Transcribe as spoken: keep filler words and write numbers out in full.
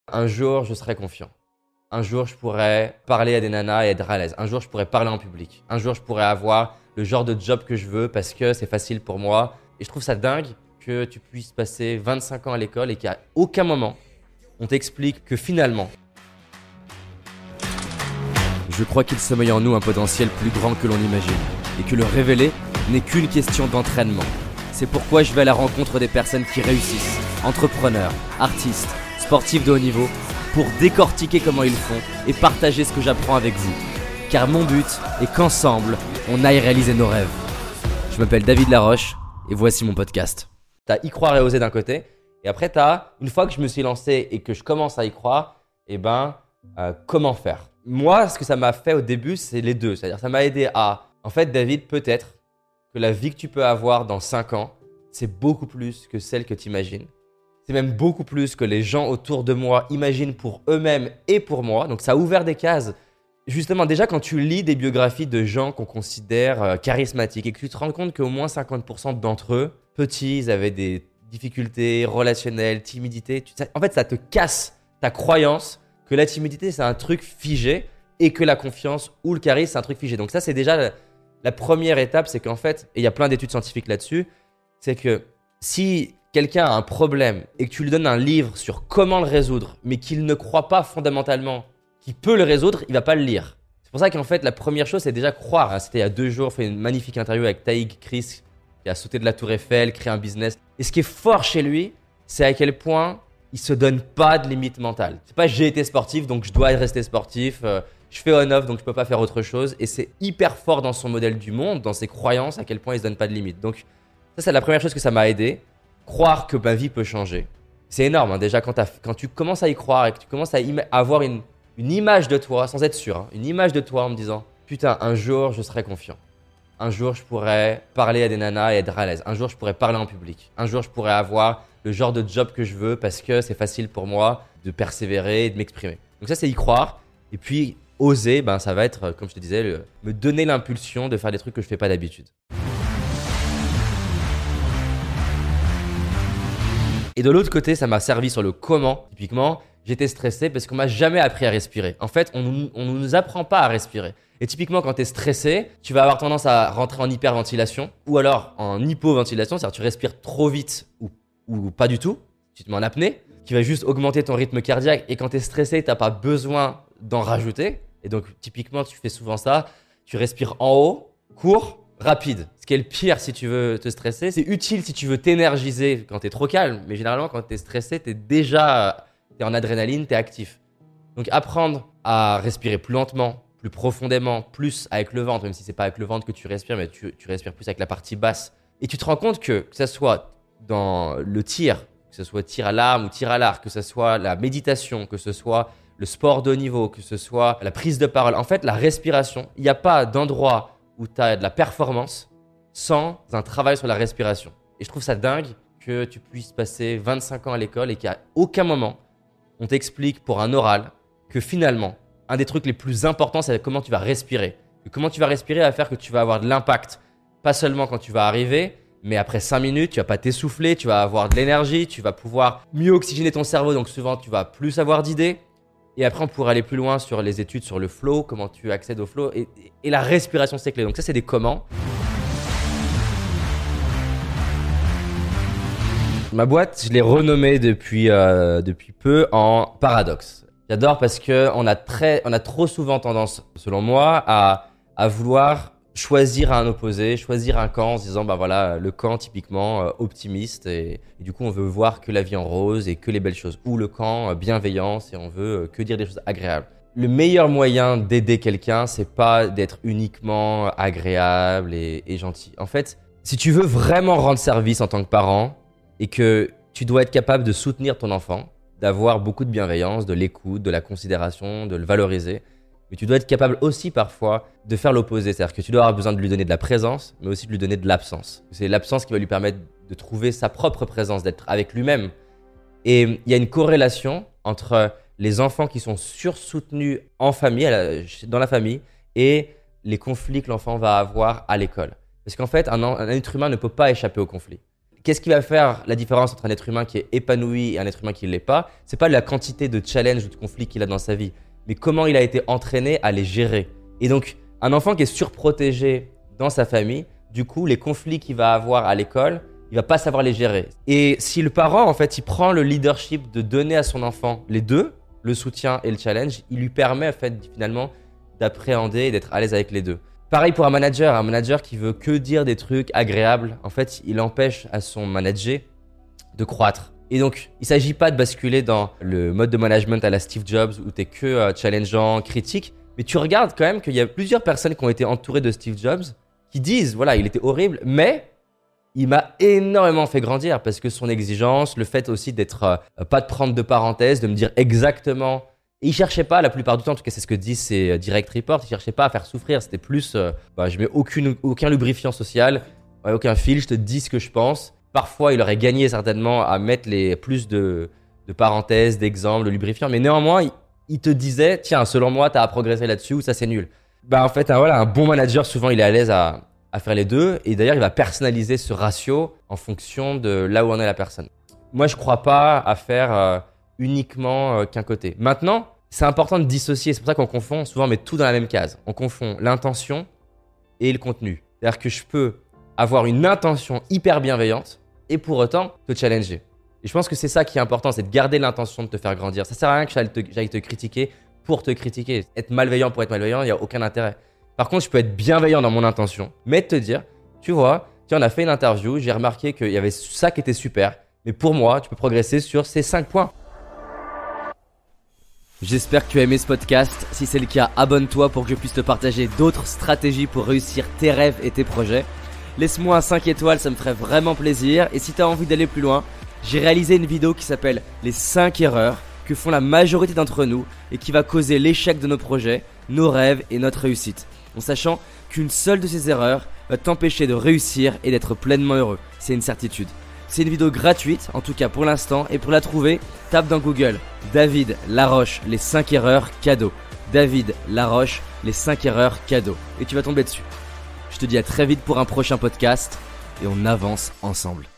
Un jour, je serai confiant. Un jour, je pourrais parler à des nanas et être à l'aise. Un jour, je pourrais parler en public. Un jour, je pourrais avoir le genre de job que je veux parce que c'est facile pour moi. Et je trouve ça dingue que tu puisses passer vingt-cinq ans à l'école et qu'à aucun moment, on t'explique que finalement, je crois qu'il sommeille en nous un potentiel plus grand que l'on imagine et que le révéler n'est qu'une question d'entraînement. C'est pourquoi je vais à la rencontre des personnes qui réussissent, entrepreneurs, artistes, sportifs de haut niveau, pour décortiquer comment ils font et partager ce que j'apprends avec vous. Car mon but est qu'ensemble, on aille réaliser nos rêves. Je m'appelle David Laroche et voici mon podcast. T'as y croire et oser d'un côté, et après t'as, une fois que je me suis lancé et que je commence à y croire, et eh ben, euh, comment faire? Moi, ce que ça m'a fait au début, c'est les deux. C'est-à-dire, ça m'a aidé à, en fait, David, peut-être que la vie que tu peux avoir dans cinq ans, c'est beaucoup plus que celle que tu imagines. C'est même beaucoup plus que les gens autour de moi imaginent pour eux-mêmes et pour moi. Donc, ça a ouvert des cases. Justement, déjà, quand tu lis des biographies de gens qu'on considère euh, charismatiques et que tu te rends compte qu'au moins cinquante pour cent d'entre eux, petits, ils avaient des difficultés relationnelles, timidité. Tu, ça, en fait, ça te casse ta croyance que la timidité, c'est un truc figé et que la confiance ou le charisme, c'est un truc figé. Donc ça, c'est déjà la, la première étape, c'est qu'en fait, et il y a plein d'études scientifiques là-dessus, c'est que si quelqu'un a un problème et que tu lui donnes un livre sur comment le résoudre, mais qu'il ne croit pas fondamentalement qu'il peut le résoudre, il va pas le lire. C'est pour ça qu'en fait, la première chose, c'est déjà croire. C'était il y a deux jours, fait une magnifique interview avec Taïg Chris, qui a sauté de la tour Eiffel, créé un business. Et ce qui est fort chez lui, c'est à quel point il se donne pas de limite mentale. C'est pas j'ai été sportif, donc je dois rester sportif. Euh, je fais on-off, donc je peux pas faire autre chose. Et c'est hyper fort dans son modèle du monde, dans ses croyances, à quel point il se donne pas de limite. Donc ça, c'est la première chose que ça m'a aidé. Croire que ma vie peut changer. C'est énorme, hein, déjà, quand, quand tu commences à y croire et que tu commences à ima- avoir une, une image de toi, sans être sûr, hein, une image de toi en me disant « Putain, un jour, je serai confiant. Un jour, je pourrais parler à des nanas et être à l'aise. Un jour, je pourrais parler en public. Un jour, je pourrais avoir le genre de job que je veux parce que c'est facile pour moi de persévérer et de m'exprimer. » Donc ça, c'est y croire. Et puis, oser, ben, ça va être, comme je te disais, le, me donner l'impulsion de faire des trucs que je ne fais pas d'habitude. Et de l'autre côté, ça m'a servi sur le comment. Typiquement, j'étais stressé parce qu'on m'a jamais appris à respirer. En fait, on ne nous apprend pas à respirer. Et typiquement, quand tu es stressé, tu vas avoir tendance à rentrer en hyperventilation ou alors en hypoventilation, c'est-à-dire que tu respires trop vite ou, ou pas du tout, tu te mets en apnée, qui va juste augmenter ton rythme cardiaque. Et quand tu es stressé, tu n'as pas besoin d'en rajouter. Et donc, typiquement, tu fais souvent ça, tu respires en haut, court, rapide. Ce qui est le pire si tu veux te stresser. C'est utile si tu veux t'énergiser quand tu es trop calme. Mais généralement, quand tu es stressé, tu es déjà t'es en adrénaline, tu es actif. Donc, apprendre à respirer plus lentement, plus profondément, plus avec le ventre, même si c'est pas avec le ventre que tu respires, mais tu, tu respires plus avec la partie basse. Et tu te rends compte que, que ce soit dans le tir, que ce soit tir à l'arme ou tir à l'arc, que ce soit la méditation, que ce soit le sport de haut niveau, que ce soit la prise de parole, en fait, la respiration, il n'y a pas d'endroit où tu as de la performance sans un travail sur la respiration. Et je trouve ça dingue que tu puisses passer vingt-cinq ans à l'école et qu'à aucun moment, on t'explique pour un oral que finalement, un des trucs les plus importants, c'est comment tu vas respirer. Et comment tu vas respirer va faire que tu vas avoir de l'impact, pas seulement quand tu vas arriver, mais après cinq minutes, tu vas pas t'essouffler, tu vas avoir de l'énergie, tu vas pouvoir mieux oxygéner ton cerveau, donc souvent tu vas plus avoir d'idées. Et après, on pourrait aller plus loin sur les études sur le flow, comment tu accèdes au flow. Et, et la respiration, c'est clé. Donc ça, c'est des comment. Ma boîte, je l'ai renommée depuis, euh, depuis peu en Paradoxe. J'adore parce qu'on a, très, on a trop souvent tendance, selon moi, à, à vouloir choisir un opposé, choisir un camp en se disant, bah voilà, le camp typiquement euh, optimiste et, et du coup, on veut voir que la vie en rose et que les belles choses. Ou le camp euh, bienveillance et on veut euh, que dire des choses agréables. Le meilleur moyen d'aider quelqu'un, c'est pas d'être uniquement agréable et, et gentil. En fait, si tu veux vraiment rendre service en tant que parent et que tu dois être capable de soutenir ton enfant, d'avoir beaucoup de bienveillance, de l'écoute, de la considération, de le valoriser, mais tu dois être capable aussi parfois de faire l'opposé. C'est-à-dire que tu dois avoir besoin de lui donner de la présence, mais aussi de lui donner de l'absence. C'est l'absence qui va lui permettre de trouver sa propre présence, d'être avec lui-même. Et il y a une corrélation entre les enfants qui sont sursoutenus en famille, dans la famille, et les conflits que l'enfant va avoir à l'école. Parce qu'en fait, un, un être humain ne peut pas échapper aux conflits. Qu'est-ce qui va faire la différence entre un être humain qui est épanoui et un être humain qui ne l'est pas? C'est pas la quantité de challenges ou de conflits qu'il a dans sa vie, mais comment il a été entraîné à les gérer. Et donc, un enfant qui est surprotégé dans sa famille, du coup, les conflits qu'il va avoir à l'école, il va pas savoir les gérer. Et si le parent, en fait, il prend le leadership de donner à son enfant les deux, le soutien et le challenge, il lui permet, en fait, finalement, d'appréhender et d'être à l'aise avec les deux. Pareil pour un manager, un manager qui veut que dire des trucs agréables, en fait, il empêche à son manager de croître. Et donc, il ne s'agit pas de basculer dans le mode de management à la Steve Jobs où tu es que euh, challengeant, critique, mais tu regardes quand même qu'il y a plusieurs personnes qui ont été entourées de Steve Jobs qui disent, voilà, il était horrible, mais il m'a énormément fait grandir parce que son exigence, le fait aussi d'être, euh, pas de prendre de parenthèses, de me dire exactement. Et il cherchait pas, la plupart du temps, en tout cas c'est ce que disent ces direct reports, il cherchait pas à faire souffrir, c'était plus, euh, bah, je mets aucune, aucun lubrifiant social, ouais, aucun fil, je te dis ce que je pense. Parfois, il aurait gagné certainement à mettre les, plus de, de parenthèses, d'exemples, de lubrifiants, mais néanmoins, il, il te disait, tiens, selon moi, tu as à progresser là-dessus ou ça c'est nul. Bah en fait, un, voilà, un bon manager, souvent, il est à l'aise à, à faire les deux, et d'ailleurs, il va personnaliser ce ratio en fonction de là où en est la personne. Moi, je crois pas à faire euh, uniquement euh, qu'un côté. Maintenant, c'est important de dissocier, c'est pour ça qu'on confond, souvent on met tout dans la même case. On confond l'intention et le contenu. C'est-à-dire que je peux avoir une intention hyper bienveillante et pour autant te challenger. Et je pense que c'est ça qui est important, c'est de garder l'intention de te faire grandir. Ça sert à rien que j'aille te, j'aille te critiquer pour te critiquer. Être malveillant pour être malveillant, il n'y a aucun intérêt. Par contre, je peux être bienveillant dans mon intention, mais de te dire, tu vois, tiens, on a fait une interview, j'ai remarqué qu'il y avait ça qui était super, mais pour moi, tu peux progresser sur ces cinq points. J'espère que tu as aimé ce podcast. Si c'est le cas, abonne-toi pour que je puisse te partager d'autres stratégies pour réussir tes rêves et tes projets. Laisse-moi un cinq étoiles, ça me ferait vraiment plaisir. Et si tu as envie d'aller plus loin, j'ai réalisé une vidéo qui s'appelle les cinq erreurs que font la majorité d'entre nous et qui va causer l'échec de nos projets, nos rêves et notre réussite. En sachant qu'une seule de ces erreurs va t'empêcher de réussir et d'être pleinement heureux. C'est une certitude. C'est une vidéo gratuite, en tout cas pour l'instant, et pour la trouver, tape dans Google David Laroche, les cinq erreurs cadeaux. David Laroche, les cinq erreurs cadeaux. Et tu vas tomber dessus. Je te dis à très vite pour un prochain podcast, et on avance ensemble.